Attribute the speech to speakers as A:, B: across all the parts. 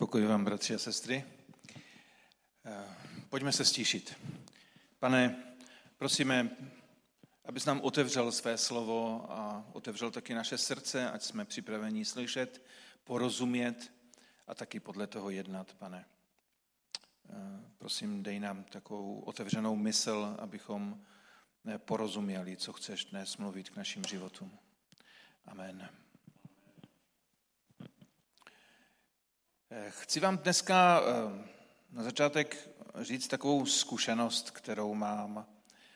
A: Pokoj vám, bratři a sestry. Pojďme se stíšit. Pane, prosíme, abys nám otevřel své slovo a otevřel taky naše srdce, ať jsme připraveni slyšet, porozumět a taky podle toho jednat, Pane. Prosím, dej nám takovou otevřenou mysl, abychom porozuměli, co chceš dnes mluvit k našim životům. Amen. Chci vám dneska na začátek říct takovou zkušenost, kterou mám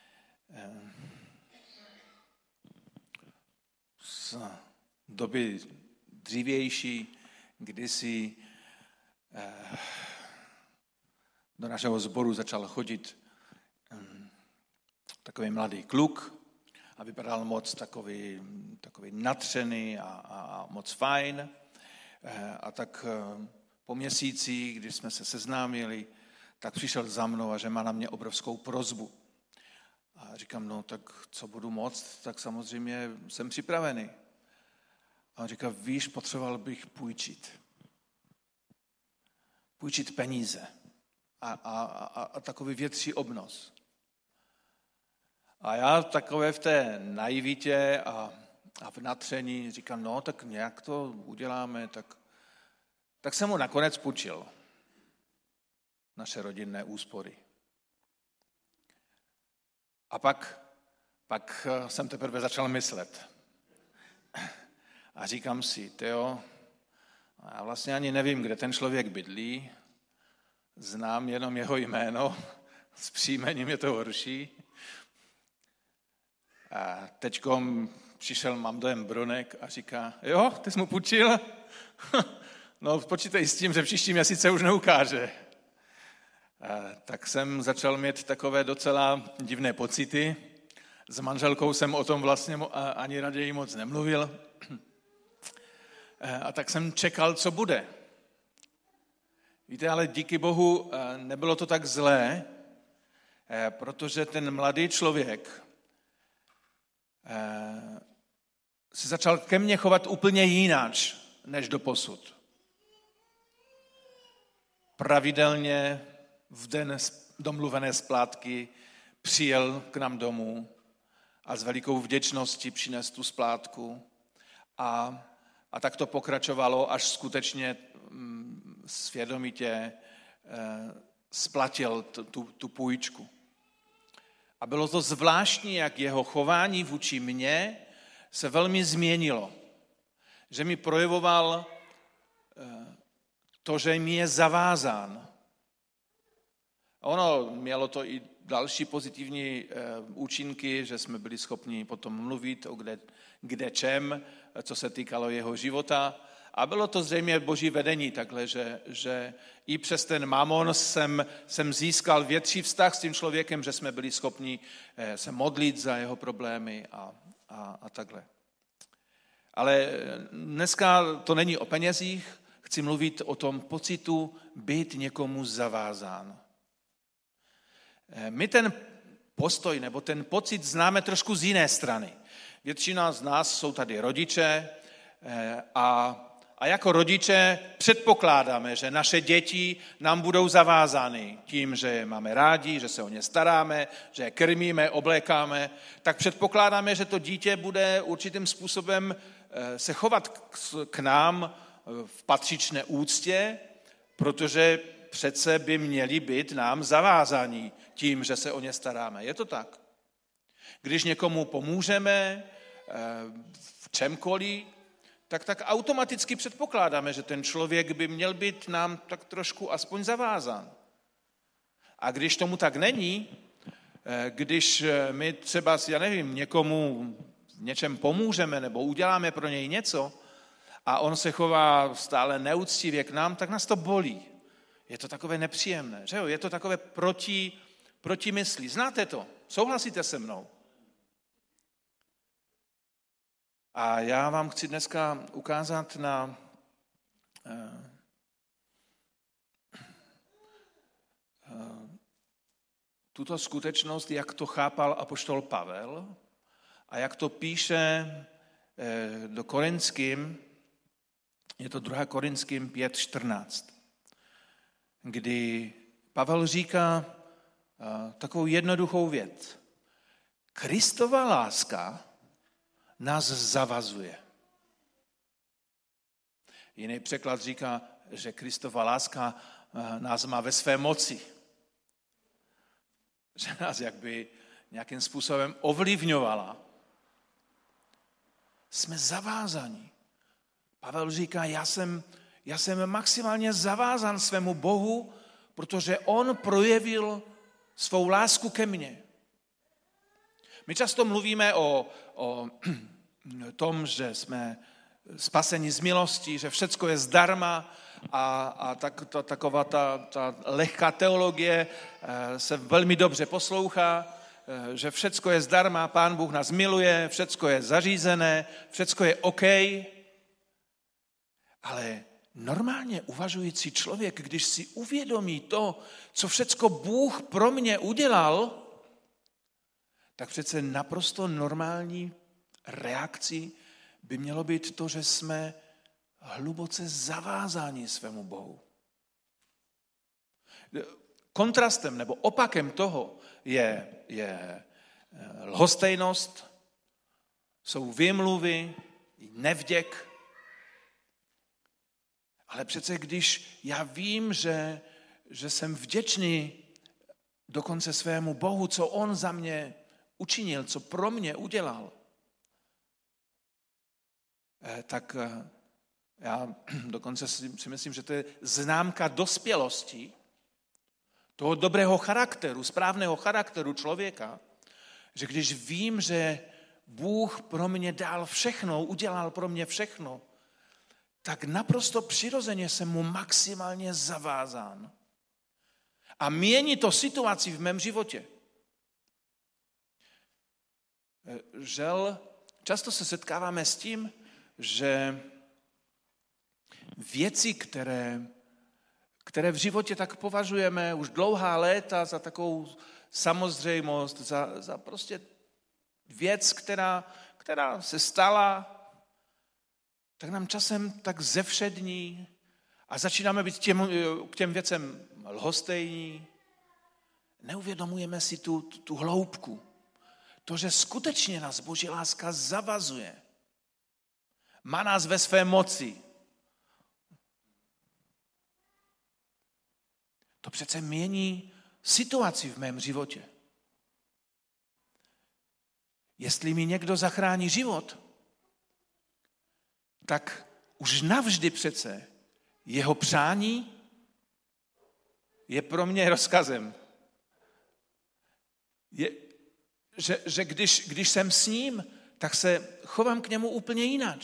A: z doby dřívější, kdysi do našeho sboru začal chodit takový mladý kluk a vypadal moc takový natřený a moc fajn. A tak po měsíci, když jsme se seznámili, tak přišel za mnou a že má na mě obrovskou prosbu. A říkám, no tak co budu moct, tak samozřejmě jsem připravený. A on říká, víš, potřeboval bych půjčit peníze a takový větší obnos. A já takové v té naivitě a v natření říkám, no tak nějak to uděláme, tak jsem mu nakonec půjčil naše rodinné úspory. A pak jsem teprve začal myslet. A říkám si, Teo, já vlastně ani nevím, kde ten člověk bydlí, znám jenom jeho jméno, s příjmením je to horší. A teďkom přišel, mám dojem, Bronek a říká, jo, ty jsi mu půjčil? No počítej s tím, že příští měsíce už neukáže. Tak jsem začal mít takové docela divné pocity. S manželkou jsem o tom vlastně ani raději moc nemluvil. A tak jsem čekal, co bude. Víte, ale díky Bohu nebylo to tak zlé, protože ten mladý člověk se začal ke mně chovat úplně jináč, než doposud. Pravidelně v den domluvené splátky přijel k nám domů a s velikou vděčností přines tu splátku. A tak to pokračovalo, až skutečně svědomitě splatil tu půjčku. A bylo to zvláštní, jak jeho chování vůči mně se velmi změnilo. Že mi projevoval to, že mi je zavázán. A ono mělo to i další pozitivní účinky, že jsme byli schopni potom mluvit o kde čem, co se týkalo jeho života. A bylo to zřejmě boží vedení takhle, že i přes ten mamon jsem získal větší vztah s tím člověkem, že jsme byli schopni se modlit za jeho problémy a takhle. Ale dneska to není o penězích, chci mluvit o tom pocitu být někomu zavázán. My ten postoj nebo ten pocit známe trošku z jiné strany. Většina z nás jsou tady rodiče a jako rodiče předpokládáme, že naše děti nám budou zavázány tím, že je máme rádi, že se o ně staráme, že je krmíme, oblékáme, tak předpokládáme, že to dítě bude určitým způsobem se chovat k nám v patřičné úctě, protože přece by měli být nám zavázáni tím, že se o ně staráme. Je to tak? Když někomu pomůžeme v čemkoliv, tak automaticky předpokládáme, že ten člověk by měl být nám tak trošku aspoň zavázán. A když tomu tak není, když my třeba, já nevím, někomu v něčem pomůžeme nebo uděláme pro něj něco a on se chová stále neúctivě k nám, tak nás to bolí. Je to takové nepříjemné, že jo? Je to takové proti mysli. Znáte to? Souhlasíte se mnou? A já vám chci dneska ukázat na tuto skutečnost, jak to chápal apoštol Pavel a jak to píše do Korinským, je to 2. Korinským 5:14. kdy Pavel říká takovou jednoduchou věc. Kristova láska nás zavazuje. Jiný překlad říká, že Kristova láska nás má ve své moci. Že nás jakby nějakým způsobem ovlivňovala. Jsme zavázaní. Pavel říká, já jsem maximálně zavázan svému Bohu, protože on projevil svou lásku ke mně. My často mluvíme o tom, že jsme spaseni z milosti, že všecko je zdarma a taková ta lehká teologie se velmi dobře poslouchá, že všecko je zdarma, Pán Bůh nás miluje, všecko je zařízené, všecko je OK. Ale normálně uvažující člověk, když si uvědomí to, co všecko Bůh pro mě udělal, tak přece naprosto normální reakcí by mělo být to, že jsme hluboce zavázáni svému Bohu. Kontrastem nebo opakem toho je lhostejnost, jsou výmluvy, nevděk. Ale přece když já vím, že jsem vděčný dokonce svému Bohu, co on za mě učinil, co pro mě udělal, tak já dokonce si myslím, že to je známka dospělosti, toho dobrého charakteru, správného charakteru člověka, že když vím, že Bůh pro mě dal všechno, udělal pro mě všechno, tak naprosto přirozeně jsem mu maximálně zavázán. A mění to situaci v mém životě. Žel, často se setkáváme s tím, že věci, které v životě tak považujeme už dlouhá léta za takovou samozřejmost, za prostě věc, která se stala, tak nám časem tak zevšední a začínáme být k těm věcem lhostejní. Neuvědomujeme si tu hloubku. To, že skutečně nás Boží láska zavazuje. Má nás ve své moci. To přece mění situaci v mém životě. Jestli mi někdo zachrání život, tak už navždy přece jeho přání je pro mě rozkazem. Že když jsem s ním, tak se chovám k němu úplně jinak.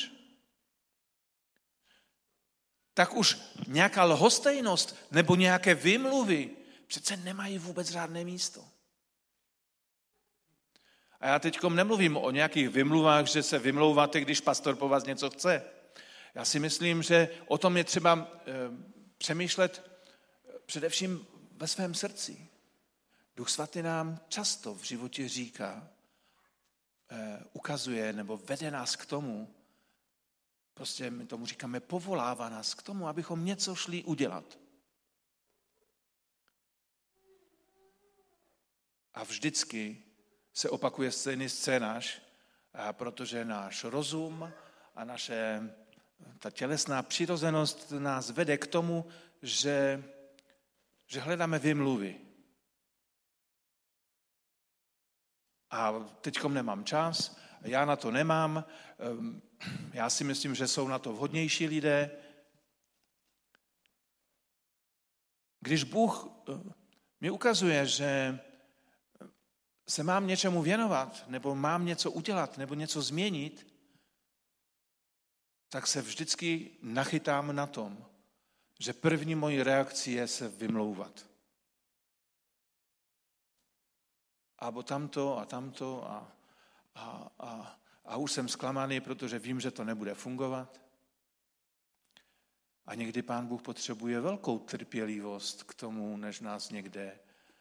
A: Tak už nějaká lhostejnost nebo nějaké výmluvy přece nemají vůbec žádné místo. A já teď nemluvím o nějakých vymluvách, že se vymlouváte, když pastor po vás něco chce. Já si myslím, že o tom je třeba přemýšlet především ve svém srdci. Duch svatý nám často v životě říká, ukazuje nebo vede nás k tomu, prostě my tomu říkáme, povolává nás k tomu, abychom něco šli udělat. A vždycky se opakuje stejný scénář, protože náš rozum a ta tělesná přirozenost nás vede k tomu, že hledáme vymluvy. A teďkom nemám čas, já na to nemám, já si myslím, že jsou na to vhodnější lidé. Když Bůh mi ukazuje, že se mám něčemu věnovat, nebo mám něco udělat, nebo něco změnit, tak se vždycky nachytám na tom, že první mojí reakcí je se vymlouvat. Abo tamto a už jsem zklamaný, protože vím, že to nebude fungovat. A někdy Pán Bůh potřebuje velkou trpělivost k tomu, než nás někde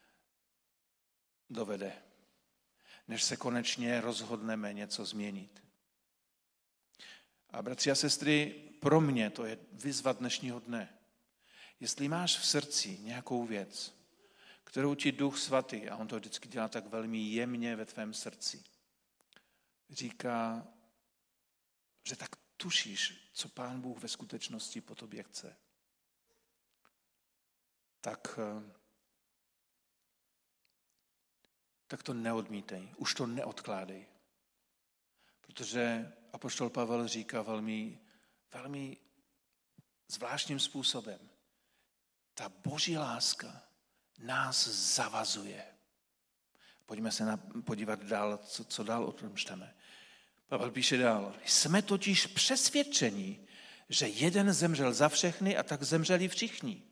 A: dovede. Než se konečně rozhodneme něco změnit. A bratři a sestry, pro mě to je výzva dnešního dne. Jestli máš v srdci nějakou věc, kterou ti Duch Svatý, a on to vždycky dělá tak velmi jemně ve tvém srdci, říká, že tak tušíš, co Pán Bůh ve skutečnosti po tobě chce, tak to neodmítej, už to neodkládej. Protože apoštol Pavel říká velmi, velmi zvláštním způsobem, ta boží láska nás zavazuje. Pojďme se podívat dál, co dál o tom čteme. Pavel píše dál. Jsme totiž přesvědčeni, že jeden zemřel za všechny a tak zemřeli všichni.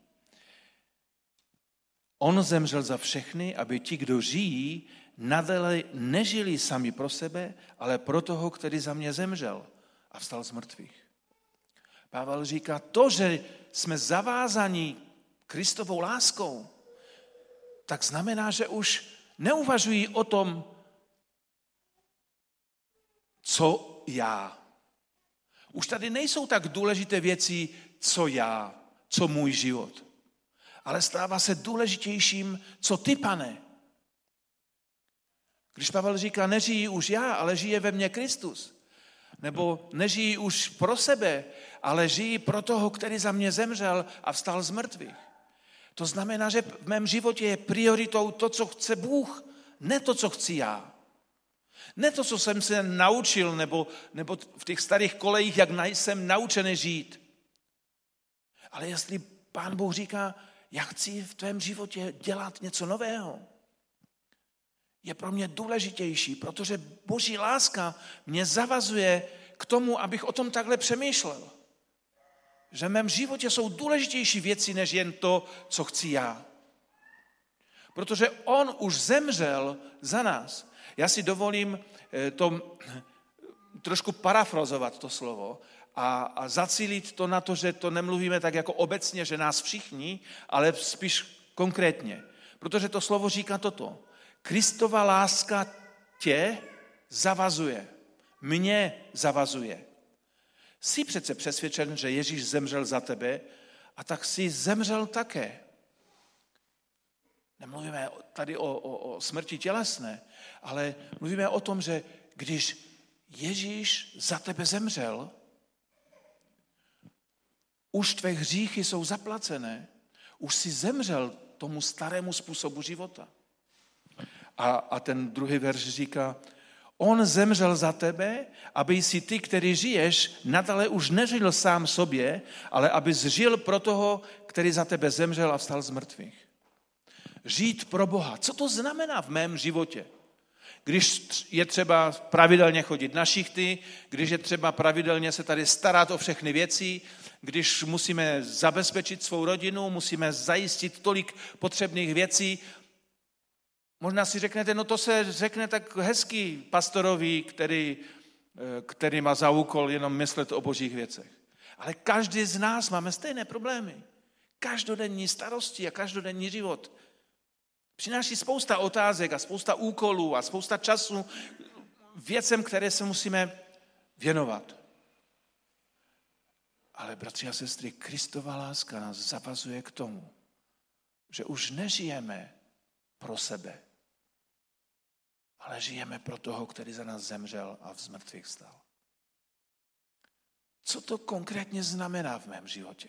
A: On zemřel za všechny, aby ti, kdo žijí, nadále nežili sami pro sebe, ale pro toho, který za mě zemřel a vstal z mrtvých. Pavel říká, to, že jsme zavázaní Kristovou láskou, tak znamená, že už neuvažují o tom, co já. Už tady nejsou tak důležité věci, co já, co můj život. Ale stává se důležitějším, co ty, Pane. Když Pavel říká, nežijí už já, ale žije ve mně Kristus. Nebo nežijí už pro sebe, ale žijí pro toho, který za mě zemřel a vstal z mrtvých. To znamená, že v mém životě je prioritou to, co chce Bůh, ne to, co chci já. Ne to, co jsem se naučil, nebo v těch starých kolejích, jak jsem naučený žít. Ale jestli Pán Bůh říká, já chci v tvém životě dělat něco nového, je pro mě důležitější, protože boží láska mě zavazuje k tomu, abych o tom takhle přemýšlel. Že v mém životě jsou důležitější věci, než jen to, co chci já. Protože on už zemřel za nás. Já si dovolím to trošku parafrazovat to slovo a zacílit to na to, že to nemluvíme tak jako obecně, že nás všichni, ale spíš konkrétně. Protože to slovo říká toto. Kristova láska tě zavazuje, mě zavazuje. Jsi přece přesvědčen, že Ježíš zemřel za tebe a tak jsi zemřel také. Nemluvíme tady o smrti tělesné, ale mluvíme o tom, že když Ježíš za tebe zemřel, už tvé hříchy jsou zaplacené, už jsi zemřel tomu starému způsobu života. A ten druhý verš říká, on zemřel za tebe, aby si ty, který žiješ, nadále už nežil sám sobě, ale aby žil pro toho, který za tebe zemřel a vstal z mrtvých. Žít pro Boha. Co to znamená v mém životě? Když je třeba pravidelně chodit na šichty, když je třeba pravidelně se tady starat o všechny věci, když musíme zabezpečit svou rodinu, musíme zajistit tolik potřebných věcí. Možná si řeknete, no to se řekne tak hezky pastorovi, který má za úkol jenom myslet o božích věcech. Ale každý z nás máme stejné problémy. Každodenní starosti a každodenní život přináší spousta otázek a spousta úkolů a spousta času věcem, které se musíme věnovat. Ale bratři a sestry, Kristova láska nás zavazuje k tomu, že už nežijeme pro sebe, ale žijeme pro toho, který za nás zemřel a z mrtvých vstal. Co to konkrétně znamená v mém životě?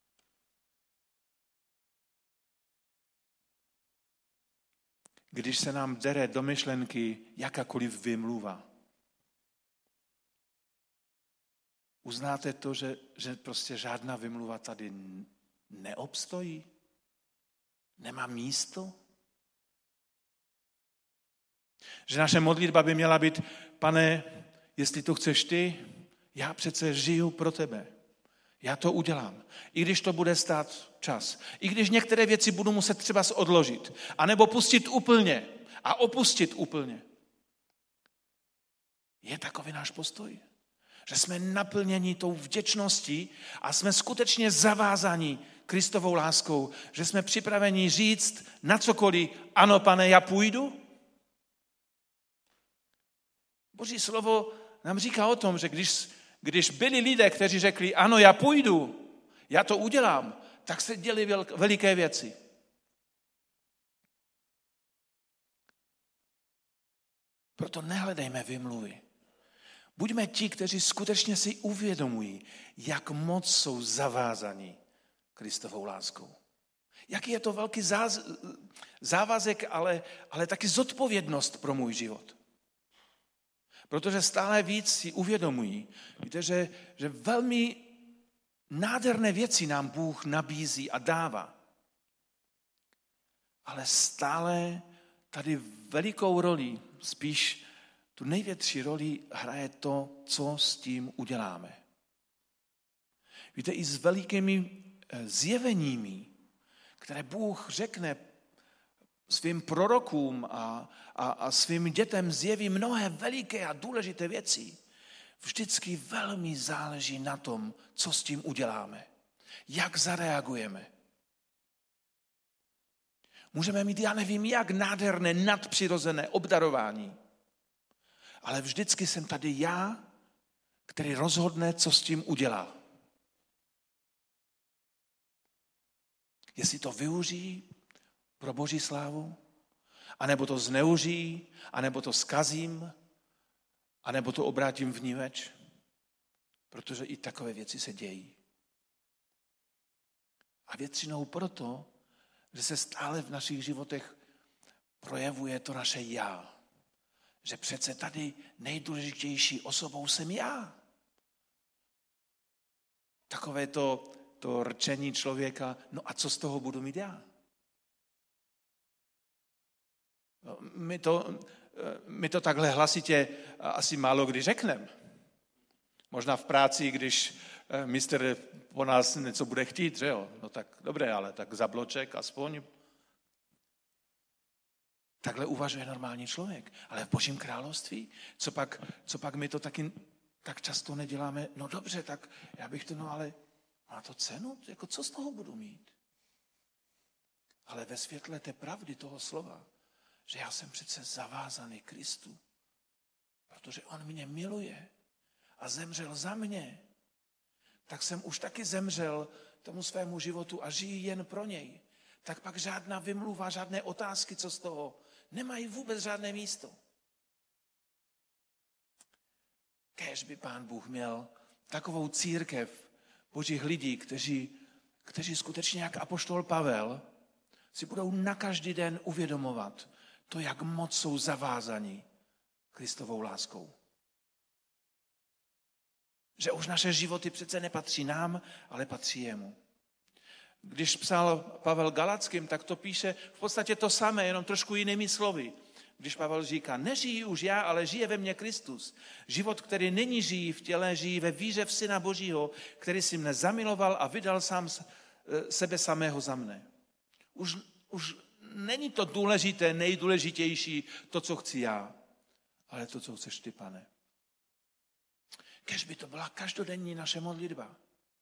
A: Když se nám dere do myšlenky jakákoliv vymluva, uznáte to, že prostě žádná vymluva tady neobstojí? Nemá místo? Že naše modlitba by měla být, Pane, jestli to chceš ty, já přece žiju pro tebe. Já to udělám. I když to bude stát čas. I když některé věci budu muset třeba odložit. A nebo pustit úplně. A opustit úplně. Je takový náš postoj. Že jsme naplněni tou vděčností a jsme skutečně zavázáni Kristovou láskou. Že jsme připraveni říct na cokoliv, ano, Pane, já půjdu. Boží slovo nám říká o tom, že když byli lidé, kteří řekli, ano, já půjdu, já to udělám, tak se děly veliké věci. Proto nehledejme vymluvy. Buďme ti, kteří skutečně si uvědomují, jak moc jsou zavázaní Kristovou láskou. Jaký je to velký závazek, ale taky zodpovědnost pro můj život. Protože stále víc si uvědomují, víte, že velmi nádherné věci nám Bůh nabízí a dává. Ale stále tady velikou roli, spíš tu největší roli hraje to, co s tím uděláme. Víte, i s velikými zjeveními, které Bůh řekne svým prorokům a svým dětem zjeví mnohé veliké a důležité věci, vždycky velmi záleží na tom, co s tím uděláme, jak zareagujeme. Můžeme mít, já nevím, jak nádherné, nadpřirozené obdarování, ale vždycky jsem tady já, který rozhodne, co s tím udělá. Jestli to využijí pro Boží slávu, anebo to zneužijí, anebo to zkazím, anebo to obrátím vníveč, protože i takové věci se dějí. A většinou proto, že se stále v našich životech projevuje to naše já. Že přece tady nejdůležitější osobou jsem já. Takové to rčení člověka, no a co z toho budu mít já? My to takhle hlasitě asi málo kdy řekneme. Možná v práci, když mistr po nás něco bude chtít, že jo? No tak dobré, ale tak za bloček aspoň. Takhle uvažuje normální člověk. Ale v Božím království, co pak my to taky tak často neděláme? No dobře, tak já bych to, no ale má to cenu? Jako co z toho budu mít? Ale ve světle té pravdy toho slova, že já jsem přece zavázaný Kristu, protože on mě miluje a zemřel za mě, tak jsem už taky zemřel tomu svému životu a žiji jen pro něj. Tak pak žádná vymluva, žádné otázky, co z toho, nemají vůbec žádné místo. Kéž by Pán Bůh měl takovou církev Božích lidí, kteří skutečně jak apoštol Pavel si budou na každý den uvědomovat to, jak moc jsou zavázaní Kristovou láskou. Že už naše životy přece nepatří nám, ale patří jemu. Když psal Pavel Galackým, tak to píše v podstatě to samé, jenom trošku jinými slovy. Když Pavel říká, nežijí už já, ale žije ve mně Kristus. Život, který není žijí v těle, žijí ve víře v Syna Božího, který si mne zamiloval a vydal sám sebe samého za mne. Už není to důležité, nejdůležitější, to, co chci já, ale to, co chceš ty, Pane. Kéž by to byla každodenní naše modlitba.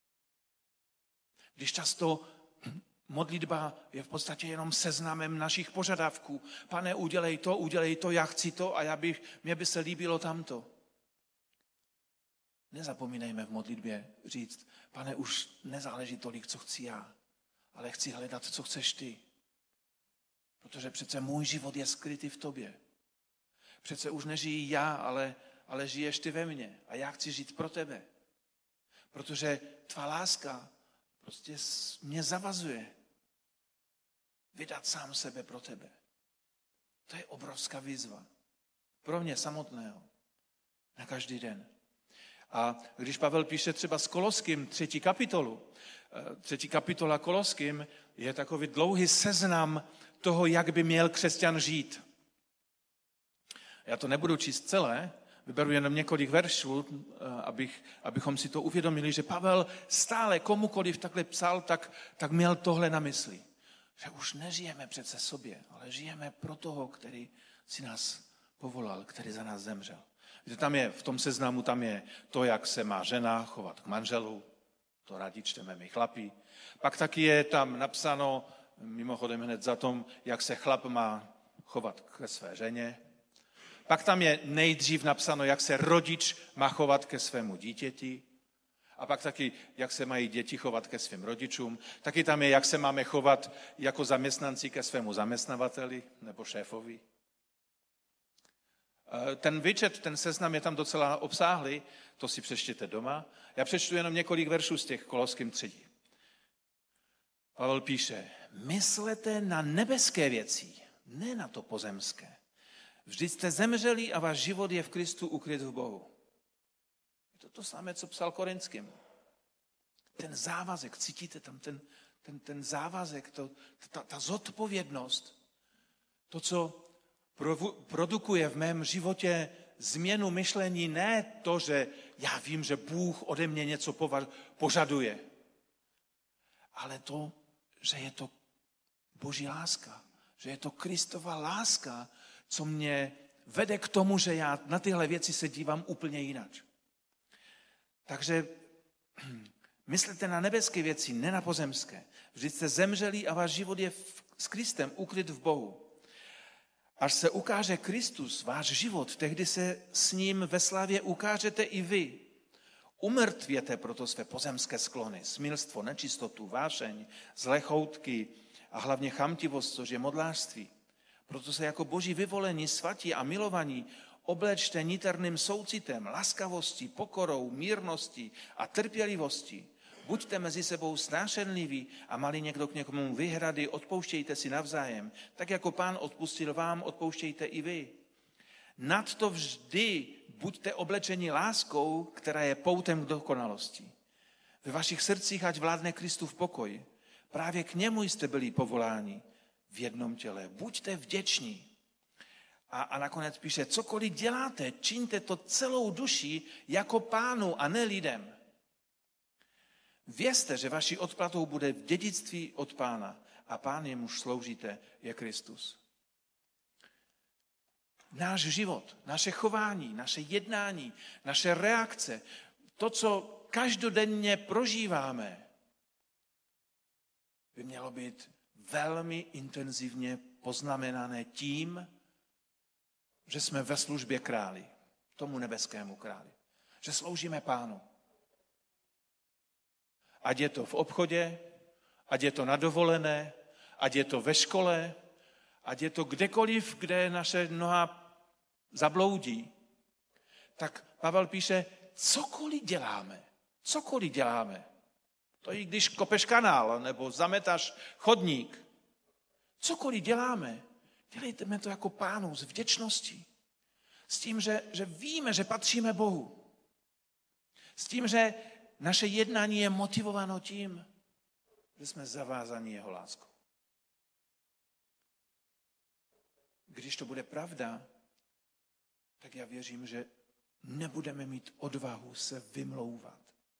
A: Když často modlitba je v podstatě jenom seznamem našich požadavků. Pane, udělej to, já chci to a mě by se líbilo tamto. Nezapomínejme v modlitbě říct, Pane, už nezáleží tolik, co chci já, ale chci hledat, co chceš ty. Protože přece můj život je skrytý v tobě. Přece už nežijí já, ale žiješ ty ve mně a já chci žít pro tebe. Protože tvá láska prostě mě zavazuje vydat sám sebe pro tebe. To je obrovská výzva. Pro mě samotného. Na každý den. A když Pavel píše třeba s Koloským 3. kapitola Koloským je takový dlouhý seznam toho, jak by měl křesťan žít. Já to nebudu číst celé, vyberu jenom několik veršů, abychom si to uvědomili, že Pavel stále komukoliv takhle psal, tak měl tohle na mysli. Že už nežijeme přece sobě, ale žijeme pro toho, který si nás povolal, který za nás zemřel. Víte, v tom seznamu tam je to, jak se má žena chovat k manželu, to rádi čteme my chlapi. Pak taky je tam napsáno, mimochodem hned za tom, jak se chlap má chovat ke své ženě. Pak tam je nejdřív napsáno, jak se rodič má chovat ke svému dítěti. A pak taky, jak se mají děti chovat ke svým rodičům. Taky tam je, jak se máme chovat jako zaměstnanci ke svému zaměstnavateli nebo šéfovi. Ten výčet, ten seznam je tam docela obsáhlý, to si přečtěte doma. Já přečtu jenom několik veršů z těch Koloským 3. Pavel píše, myslete na nebeské věci, ne na to pozemské. Vždyť jste zemřeli a váš život je v Kristu ukryt v Bohu. Je to to samé, co psal Korinským. Ten závazek, cítíte tam ten závazek, ta zodpovědnost, to, co produkuje v mém životě změnu myšlení, ne to, že já vím, že Bůh ode mě něco požaduje, ale to, že je to Boží láska, že je to Kristova láska, co mě vede k tomu, že já na tyhle věci se dívám úplně jinak. Takže myslete na nebeské věci, ne na pozemské. Vždyť jste zemřeli a váš život je s Kristem ukryt v Bohu. Až se ukáže Kristus, váš život, tehdy se s ním ve slávě ukážete i vy. Umrtvěte proto své pozemské sklony, smilstvo, nečistotu, vášeň, zlé choutky a hlavně chamtivost, což je modlářství. Proto se jako Boží vyvolení, svatí a milovaní oblečte niterným soucitem, laskavostí, pokorou, mírností a trpělivostí. Buďte mezi sebou snášenliví a mali někdo k někomu výhrady, odpouštějte si navzájem. Tak jako Pán odpustil vám, odpouštějte i vy. Nadto vždy buďte oblečeni láskou, která je poutem k dokonalosti. Ve vašich srdcích ať vládne Kristův pokoj. Právě k němu jste byli povoláni v jednom těle. Buďte vděční. A nakonec píše, cokoliv děláte, čiňte to celou duší jako Pánu a ne lidem. Vězte, že vaší odplatou bude v dědictví od Pána a Pán, jemuž sloužíte, je Kristus. Náš život, naše chování, naše jednání, naše reakce, to, co každodenně prožíváme, by mělo být velmi intenzivně poznamenané tím, že jsme ve službě králi, tomu nebeskému králi, že sloužíme Pánu. Ať je to v obchodě, ať je to na dovolené, ať je to ve škole, ať je to kdekoliv, kde naše noha zabloudí, tak Pavel píše, cokoliv děláme, to i když kopeš kanál nebo zametáš chodník, cokoliv děláme, dělejme to jako Pánu s vděčností, s tím, že víme, že patříme Bohu, s tím, že naše jednání je motivováno tím, že jsme zavázaní jeho láskou. Když to bude pravda, tak já věřím, že nebudeme mít odvahu se vymlouvat.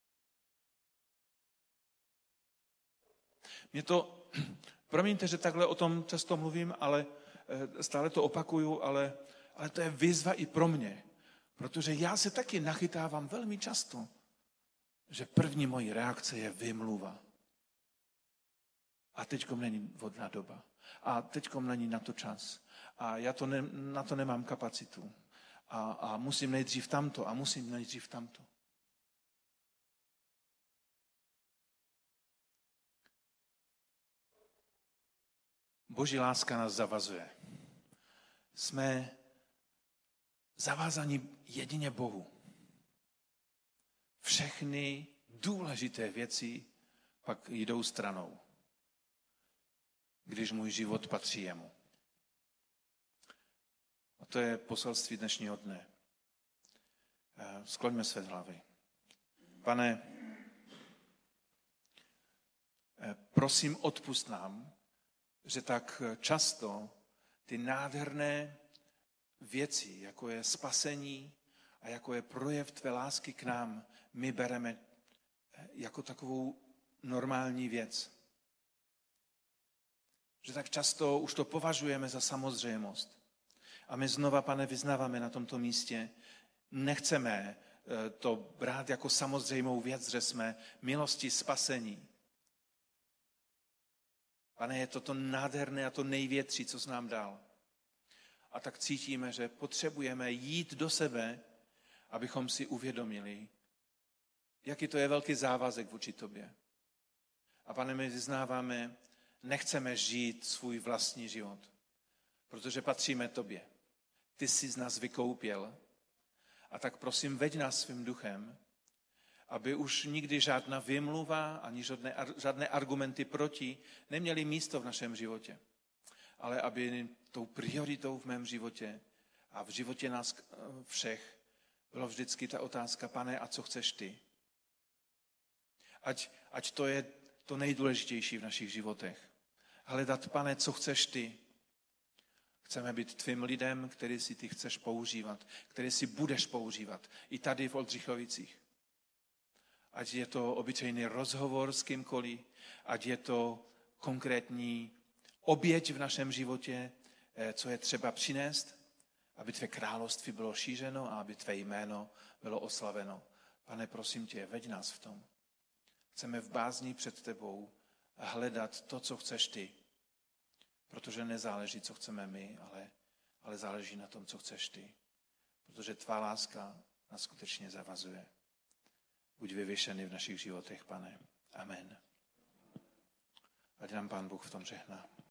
A: Promiňte, že takhle o tom často mluvím, ale stále to opakuju, ale to je výzva i pro mě. Protože já se taky nachytávám velmi často, že první mojí reakce je vymluva. A teďkom není vhodná doba. A teďkom není na to čas. A já na to nemám kapacitu. A musím nejdřív tamto. Boží láska nás zavazuje. Jsme zavázaní jedině Bohu. Všechny důležité věci pak jdou stranou, když můj život patří jemu. A to je poselství dnešního dne. Skloňme své hlavy. Pane, prosím, odpusť nám, že tak často ty nádherné věci, jako je spasení a jako je projev tvé lásky k nám, my bereme jako takovou normální věc. Že tak často už to považujeme za samozřejmost. A my znova, Pane, vyznáváme na tomto místě, nechceme to brát jako samozřejmou věc, že jsme milosti spasení. Pane, je to nádherné a to největší, co jsi nám dal. A tak cítíme, že potřebujeme jít do sebe, abychom si uvědomili, jaký to je velký závazek vůči tobě. A Pane, my vyznáváme, nechceme žít svůj vlastní život, protože patříme tobě. Ty jsi z nás vykoupěl. A tak prosím, veď nás svým duchem, aby už nikdy žádná vymluva ani žádné argumenty proti neměly místo v našem životě. Ale aby tou prioritou v mém životě a v životě nás všech byla vždycky ta otázka, Pane, a co chceš ty? Ať to je to nejdůležitější v našich životech. Hledat, Pane, co chceš ty? Chceme být tvým lidem, který si ty chceš používat, který si budeš používat. I tady v Oldřichovicích. Ať je to obyčejný rozhovor s kýmkoliv, ať je to konkrétní oběť v našem životě, co je třeba přinést, aby tvé království bylo šířeno a aby tvé jméno bylo oslaveno. Pane, prosím tě, veď nás v tom. Chceme v bázni před tebou hledat to, co chceš ty. Protože nezáleží, co chceme my, ale záleží na tom, co chceš ty. Protože tvá láska nás skutečně zavazuje. Buď vyvěšený v našich životech, Pane. Amen. Ať nám Pán Bůh v tom žehná.